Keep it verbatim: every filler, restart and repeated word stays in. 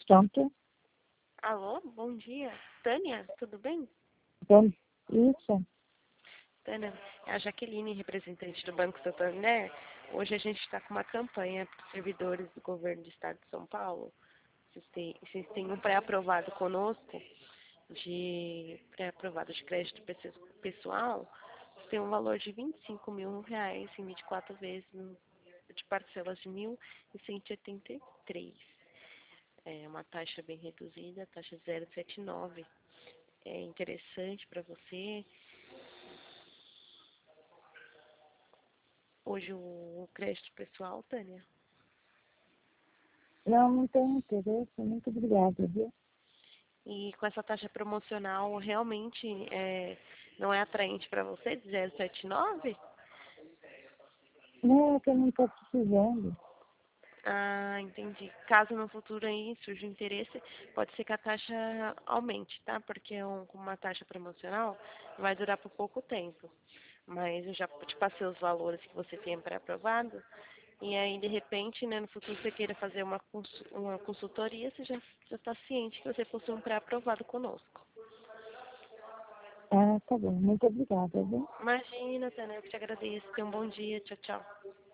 Pronto? Alô, bom dia. Tânia, tudo bem? Então, isso. Tânia, é a Jaqueline, representante do Banco Santander. Hoje a gente está com uma campanha para os servidores do governo do estado de São Paulo. Vocês têm, vocês têm um pré-aprovado conosco, de pré-aprovado de crédito pes- pessoal, tem um valor de vinte e cinco mil reais em vinte e quatro vezes de parcelas de mil cento e oitenta e três. É uma taxa bem reduzida, taxa zero vírgula setenta e nove. É interessante para você. Hoje o crédito pessoal, Tânia, Não, não tenho interesse. Muito obrigada, viu? e com essa taxa promocional realmente é, não é atraente para você de zero vírgula setenta e nove? Não, é que eu não estou precisando. Ah, entendi. Caso no futuro aí surja interesse, pode ser que a taxa aumente, tá? Porque é um, com uma taxa promocional vai durar por pouco tempo. Mas eu já te passei os valores que você tem pré-aprovado. E aí, de repente, né, no futuro você queira fazer uma, consu- uma consultoria, você já está ciente que você possui um pré-aprovado conosco. Ah, tá bom. Muito obrigada, viu? Imagina, Tânia, eu te agradeço. Tenha um bom dia. Tchau, tchau.